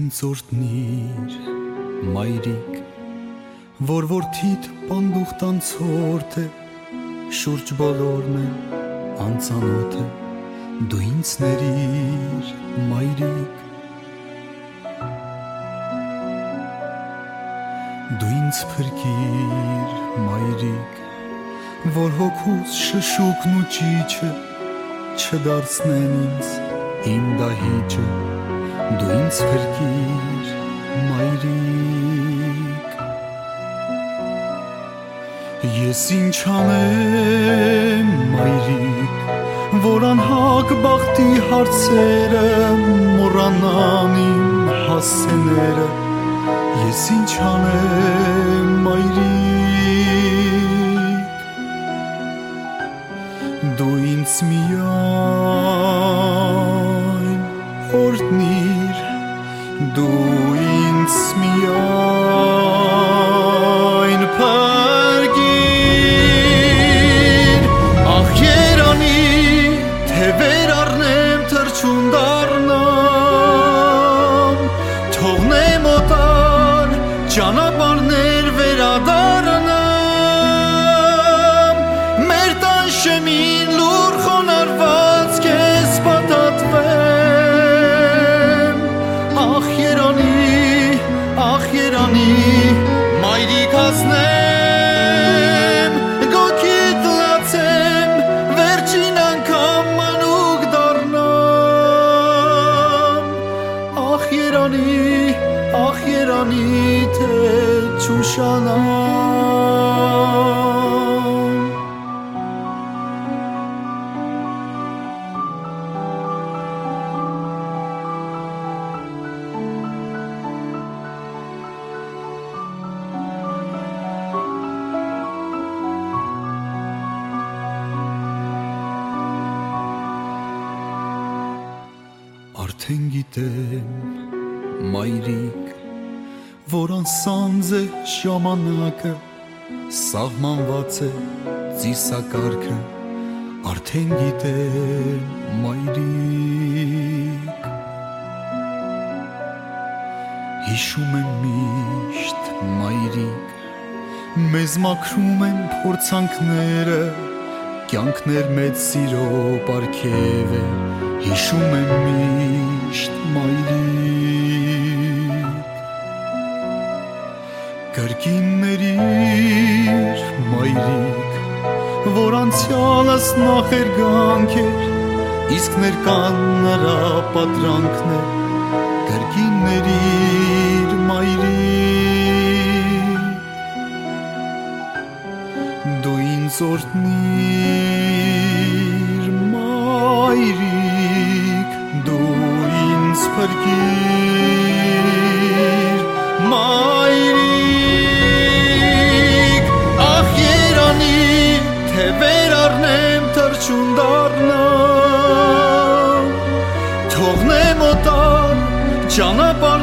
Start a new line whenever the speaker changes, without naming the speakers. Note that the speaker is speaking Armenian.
ինձ օրհնիր, մայրիկ, որ որդիդ պանդուխտ անցորդ է, շուրջ բոլորն են անծանոթ է, դու ինձ ներիր, մայրիկ, դու ինձ փրկիր, մայրիկ, որ հոգուս շշուկն ու ճիչը չդարձնեն ինձ իմ դահիճը, դու ինձ փրկիր, մայրիկ, ես ինչ անեմ, մայրիկ, որ անհագ բախտի հարցերը մոռանան իմ հասցեները, ես ինչ անեմ, մայրիկ, դու ինձ միայն օրհնիր, դու ինձ միայն փրկիր, ախ երանի, թե վեր առնեմ թռչուն դառնամ, թողնեմ օտար ճանապարհներ վերադառնամ, մեր տան շեմին լուր խոնարհված քեզ պատատվեմ, ախ երանի, մայրիկ հասնեմ, գոգիդ լացեմ, վերջին անգամ մանուկ դառնամ, ախ երանի, թե չուշանամ, արդեն գիտեմ, մայրիկ, որ անսանձ է ժամանակը, սահմանված է ծիսակարգը, արդեն գիտեմ, մայրիկ, հիշում եմ միշտ, մայրիկ, մեզ մաքրում են փորձանքները, կյանքներ մեծ սիրո պարգև է, հիշում եմ միշտ, մայրիկ, կրկին ներիր, մայրիկ, որ անցյալս նախերգանք էր, իսկ ներկան նրա պատրանքն է, կրկին ներիր, մայրիկ, դու ինձ օրհնիր, մայրիկ, դու ինձ փրկիր, մայրիկ, ախ երանի, թե վեր առնեմ թռչուն դառնամ, թողնեմ օտար ճանապարհ